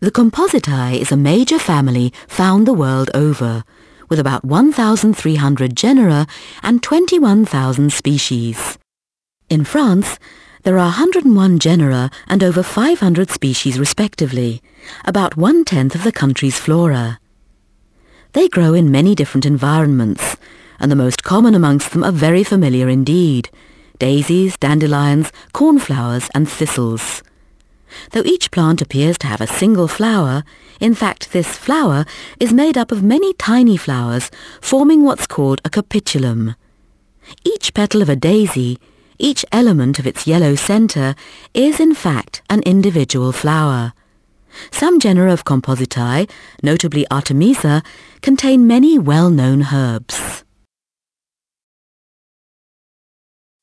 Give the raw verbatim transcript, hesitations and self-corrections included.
The Compositae is a major family found the world over, with about one thousand three hundred genera and twenty-one thousand species. In France, there are one hundred and one genera and over five hundred species respectively, about one-tenth of the country's flora. They grow in many different environments, and the most common amongst them are very familiar indeed: daisies, dandelions, cornflowers and thistles. Though each plant appears to have a single flower, in fact this flower is made up of many tiny flowers forming what's called a capitulum. Each petal of a daisy, each element of its yellow centre, is in fact an individual flower. Some genera of Compositae, notably Artemisia, contain many well-known herbs.